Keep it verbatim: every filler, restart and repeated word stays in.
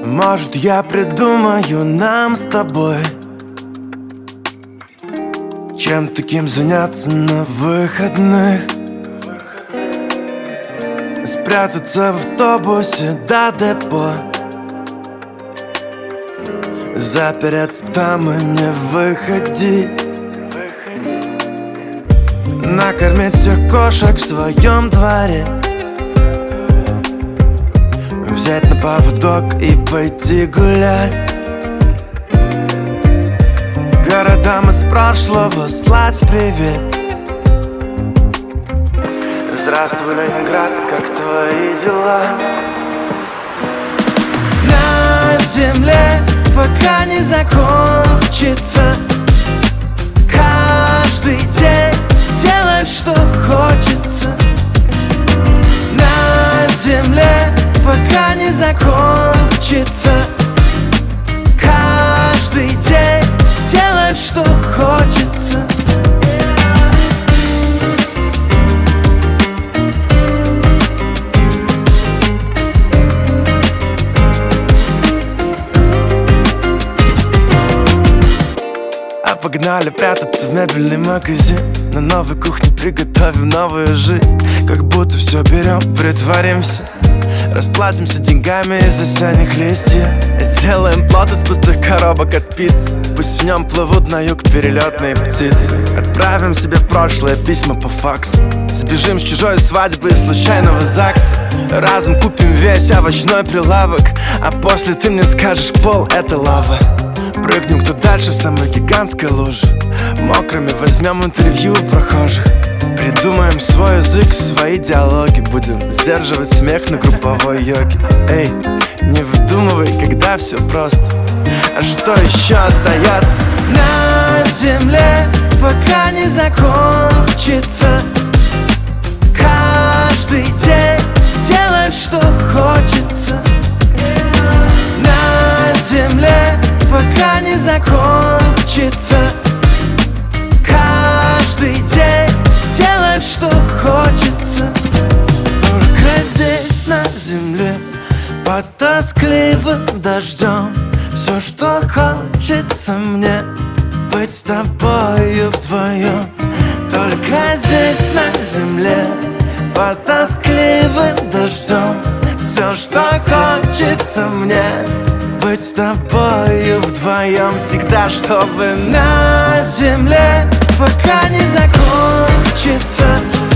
Может, я придумаю нам с тобой чем таким заняться на выходных. Спрятаться в автобусе до депо, запереться там и не выходить, накормить всех кошек в своем дворе, взять на поводок и пойти гулять, городам из прошлого слать привет. Здравствуй, Ленинград, как твои дела? На земле пока не закончится, каждый день делать, что хочется. На земле пока не закончится, каждый день делать, что хочется. А погнали прятаться в мебельный магазин, на новой кухне приготовим новую жизнь. Как будто все берем, притворимся, расплатимся деньгами из осенних листьев. Сделаем плод из пустых коробок от пиццы, пусть в нем плывут на юг перелетные птицы. Отправим себе в прошлое письма по факсу, сбежим с чужой свадьбы и случайного ЗАГСа. Разом купим весь овощной прилавок, а после ты мне скажешь: пол — это лава. Прыгнем кто дальше в самой гигантской луже, мокрыми возьмем интервью у прохожих. Придумаем свой язык, свои диалоги, будем сдерживать смех на групповой йоге. Эй, не выдумывай, когда все просто. А что еще остается? На земле пока не закончится, каждый день делать, что хочется. На земле пока не закончится, каждый день делать, что хочется. Только здесь, на земле, под тоскливым дождем, все, что хочется мне, быть с тобою вдвоем. Только здесь, на земле, под тоскливым дождем, все, что хочется мне, быть с тобою вдвоем всегда, чтобы на земле пока не закончится,